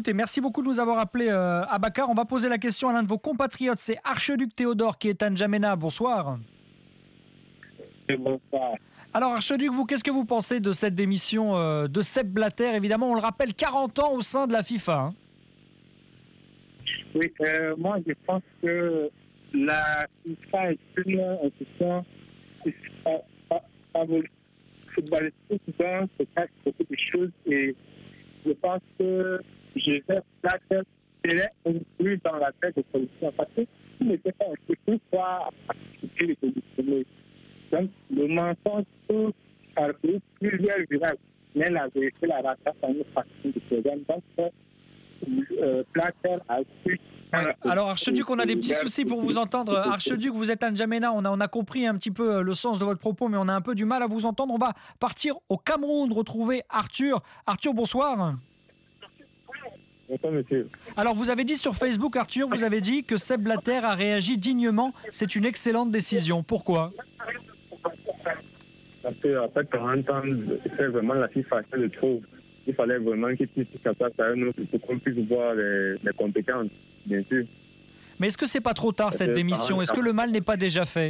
écoutez, merci beaucoup de nous avoir appelé Abakar. On va poser la question à l'un de vos compatriotes. C'est Archiduc Théodore qui est à N'Djamena. Bonsoir. Bonsoir. Alors Archiduc, vous, qu'est-ce que vous pensez de cette démission de Sepp Blatter? Évidemment, on le rappelle, 40 ans au sein de la FIFA. Hein. Oui, moi je pense que la FIFA est une institution footballistique, donc se passe beaucoup de choses et je pense que Joseph Blatter serait inclus dans la tête de solution parce que s'il n'était pas inclus, pourquoi il était disponible? Donc le mensonge peut parcourir plusieurs virages, mais la vérité la rattrape en une partie du programme. Donc Blatter a su. Alors Archiduc, on a des petits soucis pour vous entendre. Archiduc, vous êtes à N'Djamena, on a compris un petit peu le sens de votre propos, mais on a un peu du mal à vous entendre. On va partir au Cameroun, retrouver Arthur. Arthur, bonsoir. Bonsoir, monsieur. Alors vous avez dit sur Facebook, Arthur, vous avez dit que Sepp Blatter a réagi dignement. C'est une excellente décision. Pourquoi? Parce qu'en fait, 40 ans, c'est vraiment la FIFA qui le trouve. Il fallait vraiment qu'il puisse sa place à un autre pour qu'on puisse voir les compétences, bien sûr. Mais est-ce que c'est pas trop tard cette démission? Est-ce que le mal n'est pas déjà fait?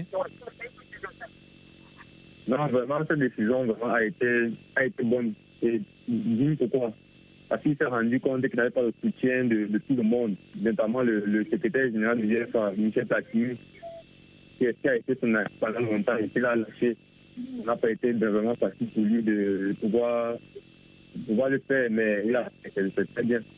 Non, vraiment, cette décision vraiment a été bonne. Et dis pourquoi? Parce qu'il s'est rendu compte qu'il n'avait pas le soutien de tout le monde, notamment le secrétaire général du GFA, Michel Platini, qui a été son acte pendant longtemps et qui l'a lâché. Ça n'a pas été vraiment facile pour lui de pouvoir le faire, mais il a fait très bien.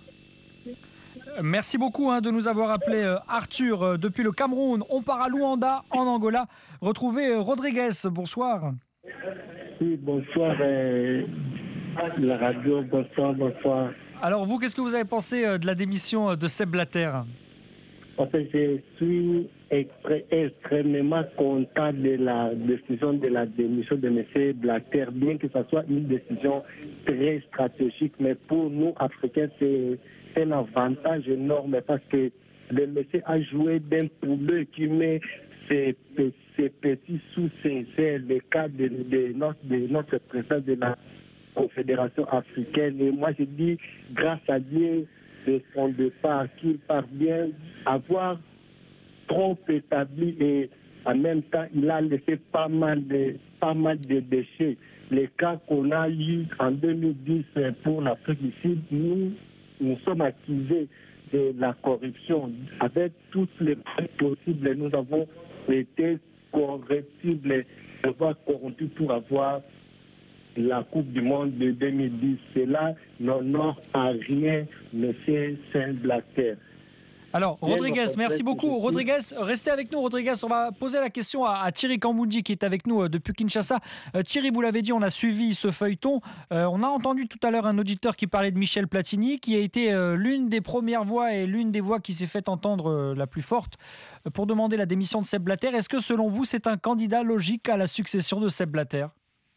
Merci beaucoup de nous avoir appelé Arthur depuis le Cameroun. On part à Luanda, en Angola. Retrouvez Rodriguez. Bonsoir. Oui, bonsoir la radio. Bonsoir. Alors vous, qu'est-ce que vous avez pensé de la démission de Sepp Blatter? En fait, je suis extrêmement content de la décision de la démission de M. Blatter, bien que ce soit une décision très stratégique, mais pour nous, Africains, c'est un avantage énorme parce que le monsieur a joué d'un poulet qui met ses petits sous ses ailes, le cas de notre président de la Confédération africaine. Et moi, je dis, grâce à Dieu, de son départ, qu'il parvient à avoir trop établi et en même temps, il a laissé pas mal de déchets. Les cas qu'on a eu en 2010 pour l'Afrique du Sud, nous sommes accusés de la corruption. Avec toutes les preuves possibles, nous avons été correctibles, corrompus pour avoir la Coupe du Monde de 2010. Cela n'honore à rien M. Sepp Blatter. Alors, Rodriguez, merci beaucoup. Rodriguez, restez avec nous. Rodriguez, on va poser la question à Thierry Kambundji qui est avec nous depuis Kinshasa. Thierry, vous l'avez dit, on a suivi ce feuilleton. On a entendu tout à l'heure un auditeur qui parlait de Michel Platini, qui a été l'une des premières voix et l'une des voix qui s'est fait entendre la plus forte pour demander la démission de Sepp Blatter. Est-ce que, selon vous, c'est un candidat logique à la succession de Sepp Blatter?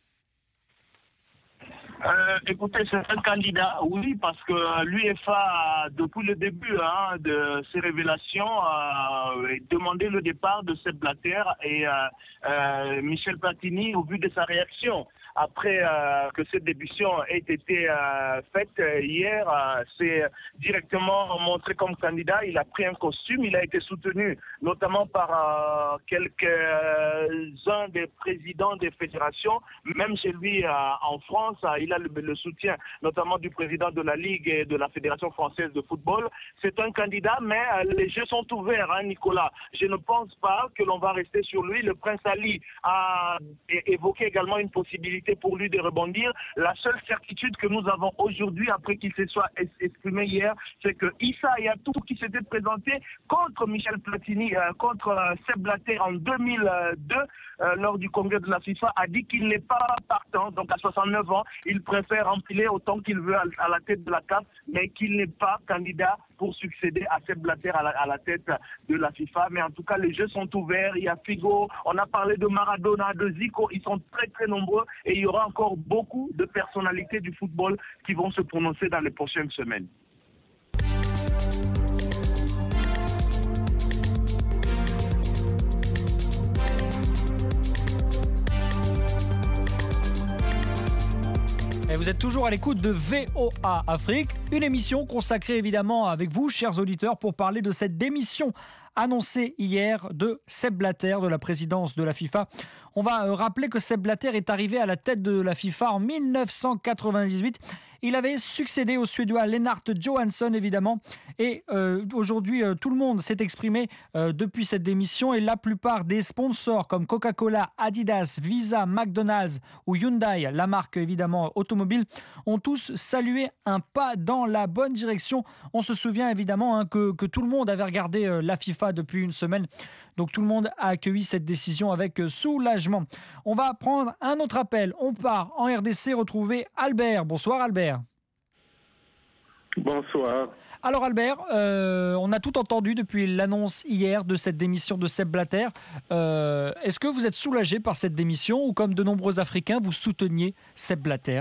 Écoutez, c'est un candidat, oui, parce que l'UEFA, depuis le début de ses révélations, demandé le départ de Sepp Blatter et Michel Platini au vu de sa réaction. Après que cette démission ait été faite hier, c'est directement montré comme candidat. Il a pris un costume, il a été soutenu notamment par quelques-uns des présidents des fédérations. Même chez lui en France, il a le soutien notamment du président de la Ligue et de la Fédération française de football. C'est un candidat, mais les jeux sont ouverts, Nicolas. Je ne pense pas que l'on va rester sur lui. Le prince Ali a évoqué également une possibilité pour lui de rebondir. La seule certitude que nous avons aujourd'hui, après qu'il se soit exprimé hier, c'est que Issa Hayatou, qui s'était présenté contre Michel Platini, contre Sepp Blatter en 2002, lors du congrès de la FIFA, a dit qu'il n'est pas partant. Donc à 69 ans, il préfère empiler autant qu'il veut à la tête de la CAF, mais qu'il n'est pas candidat pour succéder à Sepp Blatter à la tête de la FIFA. Mais en tout cas, les jeux sont ouverts. Il y a Figo, on a parlé de Maradona, de Zico. Ils sont très très nombreux et il y aura encore beaucoup de personnalités du football qui vont se prononcer dans les prochaines semaines. Et vous êtes toujours à l'écoute de VOA Afrique, une émission consacrée évidemment avec vous, chers auditeurs, pour parler de cette démission annoncée hier de Sepp Blatter de la présidence de la FIFA. On va rappeler que Sepp Blatter est arrivé à la tête de la FIFA en 1998. Il avait succédé au Suédois Lennart Johansson, évidemment. Et aujourd'hui, tout le monde s'est exprimé depuis cette démission. Et la plupart des sponsors comme Coca-Cola, Adidas, Visa, McDonald's ou Hyundai, la marque évidemment automobile, ont tous salué un pas dans la bonne direction. On se souvient évidemment que tout le monde avait regardé la FIFA depuis une semaine. Donc tout le monde a accueilli cette décision avec soulagement. On va prendre un autre appel. On part en RDC retrouver Albert. Bonsoir Albert. Bonsoir. Alors Albert, on a tout entendu depuis l'annonce hier de cette démission de Sepp Blatter. Est-ce que vous êtes soulagé par cette démission ou comme de nombreux Africains, vous souteniez Sepp Blatter?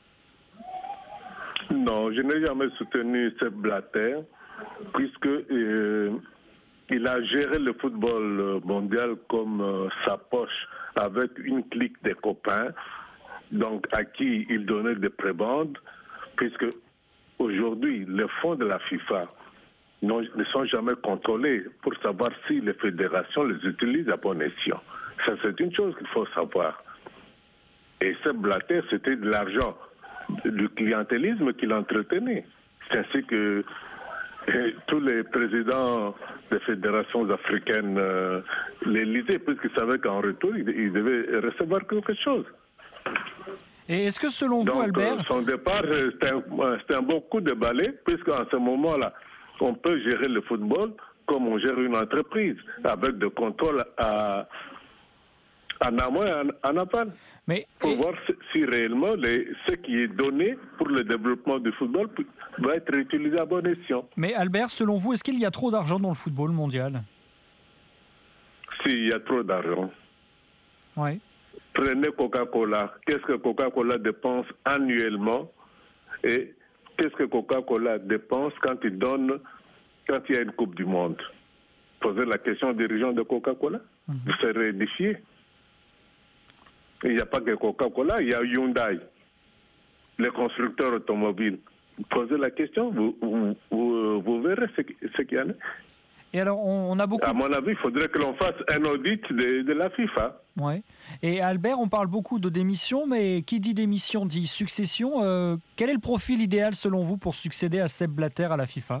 Non, je n'ai jamais soutenu Sepp Blatter puisque il a géré le football mondial comme sa poche avec une clique de copains, donc à qui il donnait des prébendes, puisque aujourd'hui, les fonds de la FIFA ne sont jamais contrôlés pour savoir si les fédérations les utilisent à bon escient. Ça, c'est une chose qu'il faut savoir. Et Sepp Blatter, c'était de l'argent, du clientélisme qu'il entretenait. C'est ainsi que tous les présidents des fédérations africaines l'élisaient, puisqu'ils savaient qu'en retour, ils devaient recevoir quelque chose. Et est-ce que selon vous, Albert... son départ, c'était un bon coup de balai, puisqu'en ce moment-là, on peut gérer le football comme on gère une entreprise, avec des contrôles en amont et en aval. Pour voir si réellement ce qui est donné pour le développement du football va être utilisé à bon escient. Mais Albert, selon vous, est-ce qu'il y a trop d'argent dans le football mondial? S'il y a trop d'argent. Oui. Prenez Coca-Cola. Qu'est-ce que Coca-Cola dépense annuellement et qu'est-ce que Coca-Cola dépense quand il y a une Coupe du Monde? Posez la question aux dirigeants de Coca-Cola. Vous serez édifiés. Il n'y a pas que Coca-Cola, il y a Hyundai, les constructeurs automobiles. Posez la question, vous verrez ce qu'il y en a. Et alors, on a beaucoup... À mon avis, il faudrait que l'on fasse un audit de la FIFA. Ouais. Et Albert, on parle beaucoup de démission, mais qui dit démission dit succession. Quel est le profil idéal, selon vous, pour succéder à Sepp Blatter à la FIFA?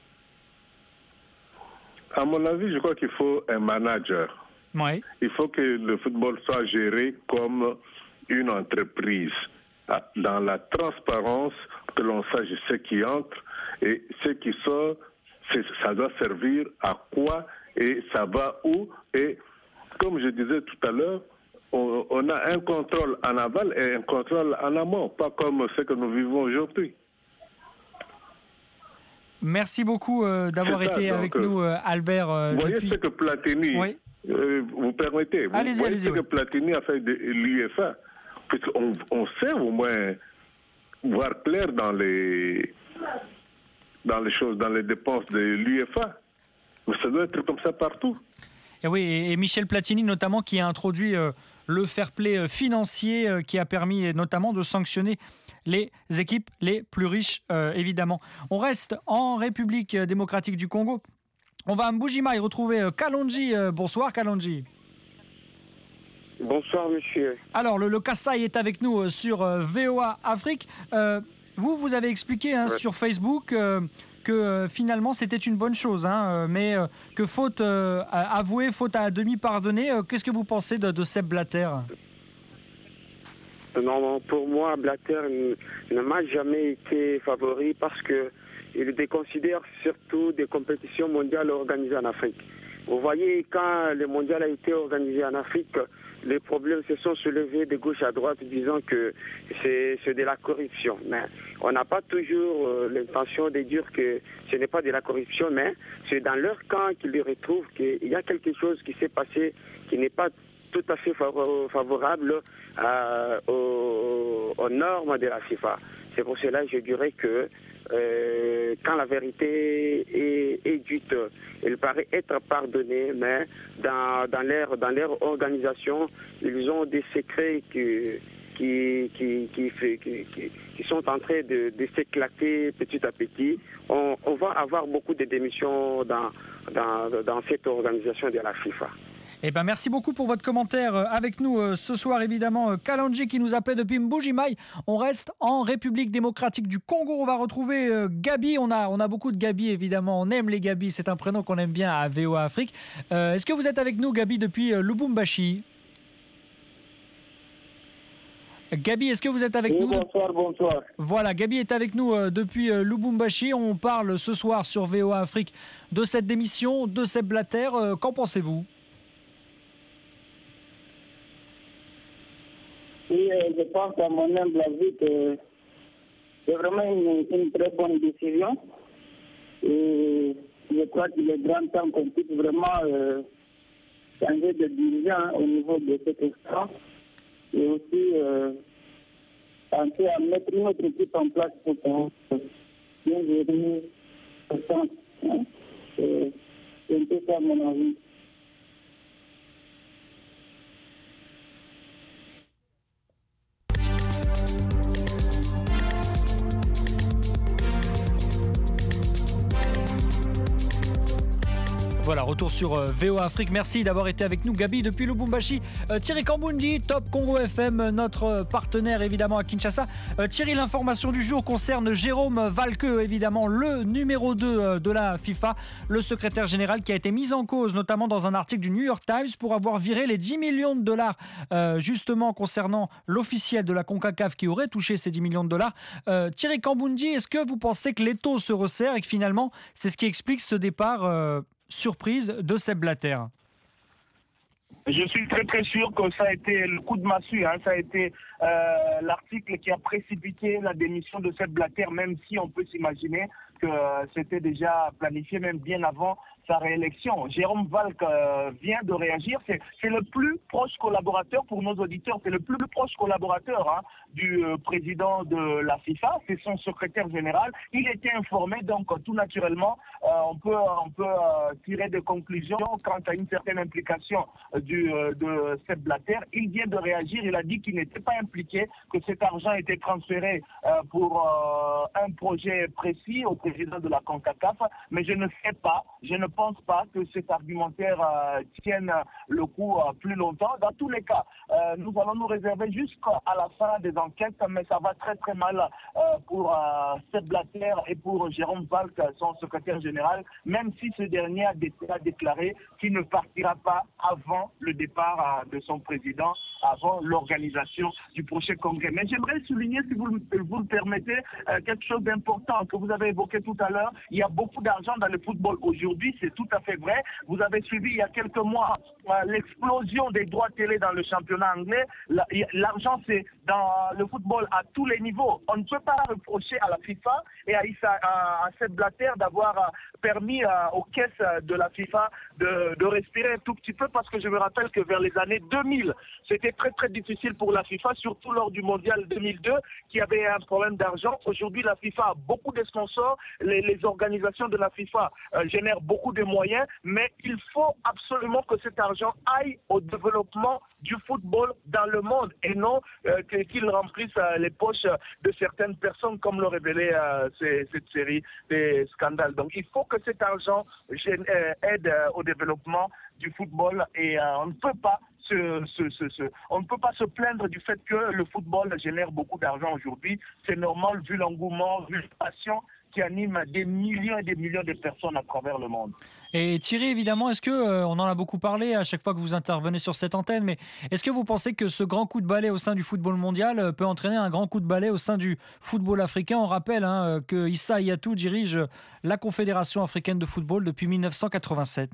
À mon avis, je crois qu'il faut un manager. Ouais. Il faut que le football soit géré comme une entreprise, dans la transparence, que l'on sache ce qui entre et ce qui sort, ça doit servir à quoi et ça va où. Et comme je disais tout à l'heure, on a un contrôle en aval et un contrôle en amont, pas comme ce que nous vivons aujourd'hui. Merci beaucoup d'avoir été avec nous, Albert. Vous voyez ce que Platini... Oui. Vous permettez, allez-y, ce que Platini a fait de l'UEFA, puisqu'on sait au moins voir clair dans les choses, dans les dépenses de l'UEFA. Mais ça doit être comme ça partout. Et oui, et Michel Platini notamment qui a introduit le fair play financier qui a permis notamment de sanctionner les équipes les plus riches, évidemment. On reste en République démocratique du Congo. On va à Mbujima et retrouver Kalonji. Bonsoir Kalonji. Bonsoir monsieur. Alors le Kassai est avec nous sur VOA Afrique. Vous avez expliqué sur Facebook que finalement c'était une bonne chose, mais que faute avouée, faute à demi pardonnée. Qu'est-ce que vous pensez de Sepp Blatter? Non, pour moi Blatter ne m'a jamais été favori parce que il déconsidère surtout des compétitions mondiales organisées en Afrique. Vous voyez, quand le mondial a été organisé en Afrique, les problèmes se sont soulevés de gauche à droite disant que c'est de la corruption. Mais on n'a pas toujours l'intention de dire que ce n'est pas de la corruption, mais c'est dans leur camp qu'ils retrouvent qu'il y a quelque chose qui s'est passé qui n'est pas tout à fait favorable aux normes de la FIFA. C'est pour cela que je dirais que quand la vérité est dite, elle paraît être pardonnée, mais dans leur organisation, ils ont des secrets qui sont en train de s'éclater petit à petit. On va avoir beaucoup de démissions dans cette organisation de la FIFA. Eh ben, merci beaucoup pour votre commentaire avec nous ce soir, évidemment. Kalonji qui nous appelait depuis Mbuji-Mayi. On reste en République démocratique du Congo. On va retrouver Gabi. On a beaucoup de Gabi, évidemment. On aime les Gabi. C'est un prénom qu'on aime bien à VOA Afrique. Est-ce que vous êtes avec nous, Gabi, depuis Lubumbashi? Gabi, est-ce que vous êtes avec nous? Bonsoir. Voilà, Gabi est avec nous depuis Lubumbashi. On parle ce soir sur VOA Afrique de cette démission de Sepp Blatter. Qu'en pensez-vous? Oui, je pense à mon humble avis que c'est vraiment une très bonne décision. Et je crois qu'il est grand temps qu'on puisse vraiment changer de dirigeant au niveau de cet instant. Et aussi penser à mettre une autre équipe en place pour qu'on bien gérer ce temps. C'est un peu ça mon avis. Voilà, retour sur VOA Afrique. Merci d'avoir été avec nous, Gabi, depuis Lubumbashi. Thierry Kambundi, Top Congo FM, notre partenaire évidemment à Kinshasa. Thierry, l'information du jour concerne Jérôme Valque, évidemment le numéro 2 de la FIFA, le secrétaire général qui a été mis en cause, notamment dans un article du New York Times, pour avoir viré les 10 millions de dollars, justement concernant l'officiel de la CONCACAF qui aurait touché ces 10 millions de dollars. Thierry Kambundi, est-ce que vous pensez que l'étau se resserre et que finalement, c'est ce qui explique ce départ surprise de Sepp Blatter? Je suis très très sûr que ça a été le coup de massue, ça a été l'article qui a précipité la démission de Sepp Blatter, même si on peut s'imaginer que c'était déjà planifié même bien avant sa réélection. Jérôme Valque vient de réagir. C'est le plus proche collaborateur pour nos auditeurs. C'est le plus proche collaborateur du président de la FIFA. C'est son secrétaire général. Il était informé, donc tout naturellement, on peut tirer des conclusions quant à une certaine implication de Sepp Blatter. Il vient de réagir. Il a dit qu'il n'était pas impliqué, que cet argent était transféré pour un projet précis au président de la CONCACAF. Mais je ne pense pas que cet argumentaire tienne le coup plus longtemps. Dans tous les cas, nous allons nous réserver jusqu'à la fin des enquêtes, mais ça va très très mal pour Sepp Blatter et pour Jérôme Valque, son secrétaire général, même si ce dernier a déclaré qu'il ne partira pas avant le départ de son président, avant l'organisation du prochain congrès. Mais j'aimerais souligner, si vous le permettez, quelque chose d'important que vous avez évoqué tout à l'heure. Il y a beaucoup d'argent dans le football aujourd'hui, c'est tout à fait vrai. Vous avez suivi il y a quelques mois l'explosion des droits télé dans le championnat anglais. L'argent, c'est dans le football à tous les niveaux. On ne peut pas reprocher à la FIFA et à Sepp Blatter d'avoir permis aux caisses de la FIFA de respirer un tout petit peu, parce que je me rappelle que vers les années 2000, c'était très très difficile pour la FIFA, surtout lors du mondial 2002, qui avait un problème d'argent. Aujourd'hui, la FIFA a beaucoup de sponsors, les organisations de la FIFA génèrent beaucoup de moyens, mais il faut absolument que cet argent aille au développement du football dans le monde et non qu'il remplisse les poches de certaines personnes, comme le révélait cette série des scandales. Donc il faut que cet argent aide au développement du football et on ne peut pas se plaindre du fait que le football génère beaucoup d'argent aujourd'hui. C'est normal vu l'engouement, vu la passion qui anime des millions et des millions de personnes à travers le monde. Et Thierry, évidemment, est-ce que, on en a beaucoup parlé à chaque fois que vous intervenez sur cette antenne, mais est-ce que vous pensez que ce grand coup de balai au sein du football mondial peut entraîner un grand coup de balai au sein du football africain? On rappelle que Issa Hayatou dirige la Confédération africaine de football depuis 1987.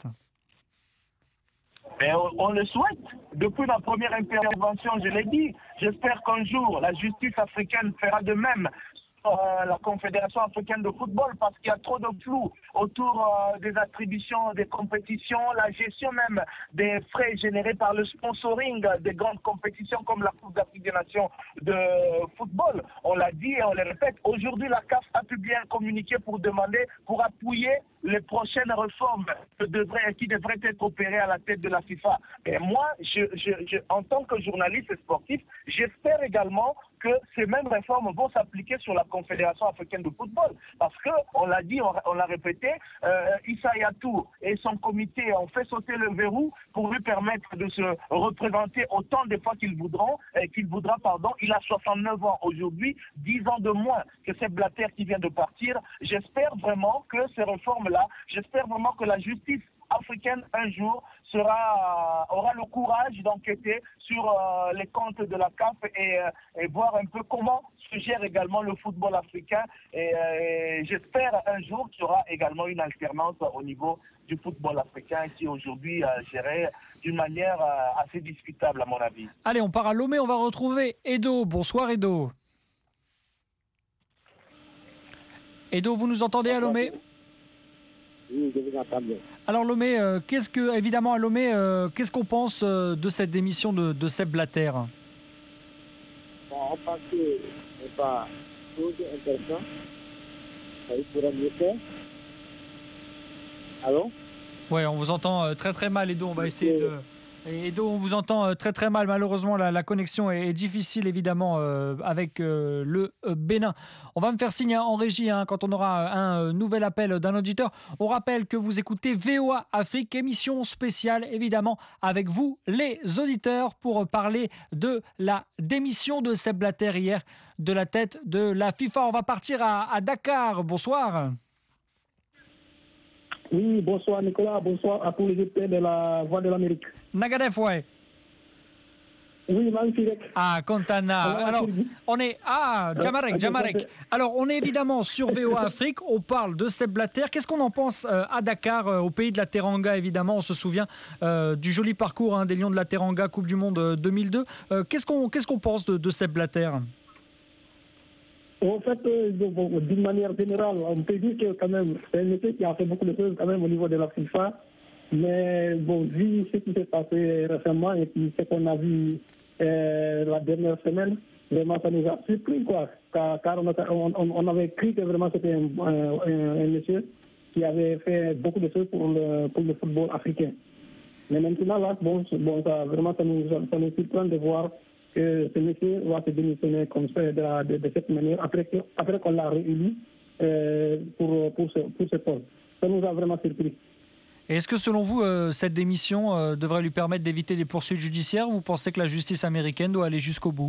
Mais on le souhaite. Depuis ma première intervention, je l'ai dit. J'espère qu'un jour, la justice africaine fera de même. La Confédération africaine de football, parce qu'il y a trop de flou autour des attributions des compétitions, la gestion même des frais générés par le sponsoring des grandes compétitions comme la Coupe d'Afrique des Nations de football. On l'a dit et on le répète, aujourd'hui la CAF a publié un communiqué pour appuyer les prochaines réformes qui devraient être opérées à la tête de la FIFA. Et moi, en tant que journaliste sportif, j'espère également que ces mêmes réformes vont s'appliquer sur la Confédération africaine de football. Parce que, on l'a dit, on l'a répété, Issa Yatou et son comité ont fait sauter le verrou pour lui permettre de se représenter autant de fois qu'il voudra. Il a 69 ans aujourd'hui, 10 ans de moins que Sepp Blatter qui vient de partir. J'espère vraiment que ces réformes-là, j'espère vraiment que la justice africaine un jour aura le courage d'enquêter sur les comptes de la CAF et voir un peu comment se gère également le football africain. Et j'espère un jour qu'il y aura également une alternance au niveau du football africain qui est aujourd'hui géré d'une manière assez discutable à mon avis. Allez, on part à Lomé, on va retrouver Edo. Bonsoir Edo. Edo, vous nous entendez à Lomé ? Oui, je vous entends bien. Alors Lomé, évidemment à Lomé, qu'est-ce qu'on pense de cette démission de Sepp Blatter ? Bon, on pense que c'est pas chose intéressante. Il pourrait mieux faire. Allô ? Ouais, on vous entend très très mal Edo, on va essayer de... Edo, on vous entend très très mal. Malheureusement, la connexion est difficile évidemment avec le Bénin. On va me faire signe en régie quand on aura un nouvel appel d'un auditeur. On rappelle que vous écoutez VOA Afrique, émission spéciale évidemment avec vous les auditeurs pour parler de la démission de Sepp Blatter hier de la tête de la FIFA. On va partir à Dakar. Bonsoir. Oui, bonsoir Nicolas, bonsoir à tous les auditeurs de la Voix de l'Amérique. Nagadef, ouais. Oui, magnifique. Ah, Contana. Alors, on est... Ah, Jamarek. Alors, on est évidemment sur VOA Afrique. On parle de Sepp Blatter. Qu'est-ce qu'on en pense à Dakar, au pays de la Teranga, évidemment. On se souvient du joli parcours des Lions de la Teranga, Coupe du Monde 2002. Qu'est-ce qu'on pense de Sepp Blatter ? En fait, d'une manière générale, on peut dire que quand même, c'est un monsieur qui a fait beaucoup de choses quand même au niveau de la FIFA. Mais bon, vu ce qui s'est passé récemment et puis ce qu'on a vu la dernière semaine, vraiment ça nous a surpris quoi. Car on avait cru que vraiment c'était un monsieur qui avait fait beaucoup de choses pour le football africain. Mais maintenant là, ça, vraiment ça nous surprend de voir que ce monsieur va se démissionner comme ça de cette manière après qu'on l'a réélu pour ce poste. Ça nous a vraiment surpris. Et est-ce que selon vous, cette démission devrait lui permettre d'éviter des poursuites judiciaires ou vous pensez que la justice américaine doit aller jusqu'au bout ?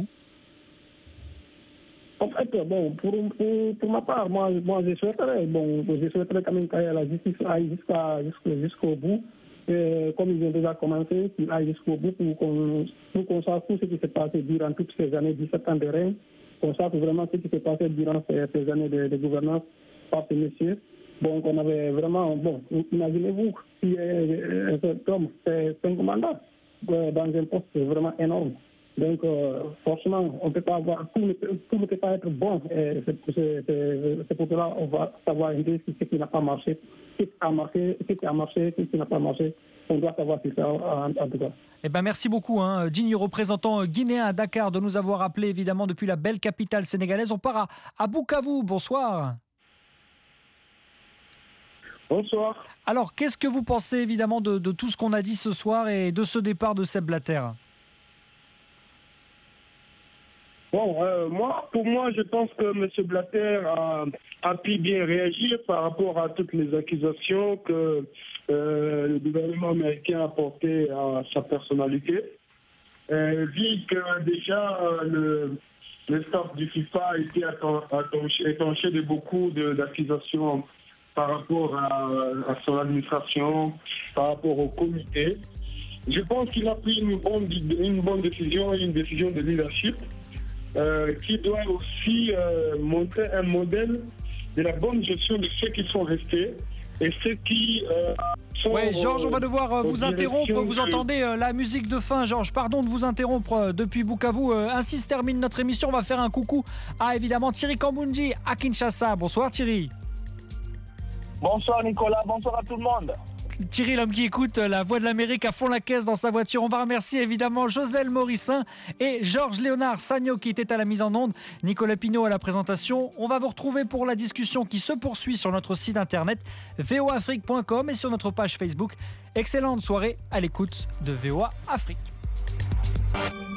En fait, bon, pour ma part, moi je souhaiterais quand même que la justice aille jusqu'au bout. Comme ils ont déjà commencé, qu'il aille jusqu'au bout pour qu'on sache tout ce qui s'est passé durant toutes ces années, 17 ans de règne, qu'on sache vraiment ce qui s'est passé durant ces années de gouvernance par ce monsieur. Donc on avait vraiment, imaginez-vous, si cet homme fait 5 mandats dans un poste vraiment énorme. Donc forcément, on peut pas avoir, tout ne peut pas être bon. C'est pour cela qu'on va savoir un peu ce qui n'a pas marché, ce qui a marché, ce qui n'a pas marché. On doit savoir si ça en tout cas. Eh ben merci beaucoup, digne représentant guinéen à Dakar, de nous avoir appelé évidemment depuis la belle capitale sénégalaise. On part à Bukavu. Bonsoir. Bonsoir. Alors, qu'est-ce que vous pensez évidemment de tout ce qu'on a dit ce soir et de ce départ de Sepp Blatter ? Bon, pour moi, je pense que M. Blatter a pu bien réagir par rapport à toutes les accusations que le gouvernement américain a portées à sa personnalité. Vu que déjà le staff du FIFA a été étanché de beaucoup d'accusations par rapport à son administration, par rapport au comité. Je pense qu'il a pris une bonne décision, une décision de leadership. Qui doit aussi montrer un modèle de la bonne gestion de ceux qui sont restés et ceux qui sont... Oui, Georges, on va devoir vous interrompre. Vous entendez la musique de fin, Georges. Pardon de vous interrompre depuis Bukavu. Ainsi se termine notre émission. On va faire un coucou à évidemment Thierry Kambundji à Kinshasa. Bonsoir Thierry. Bonsoir Nicolas, bonsoir à tout le monde. Thierry, l'homme qui écoute la Voix de l'Amérique à fond la caisse dans sa voiture. On va remercier évidemment Joselle Morissin et Georges Léonard Sagno qui étaient à la mise en onde, Nicolas Pinault à la présentation. On va vous retrouver pour la discussion qui se poursuit sur notre site internet voafrique.com et sur notre page Facebook. Excellente soirée à l'écoute de VOA Afrique.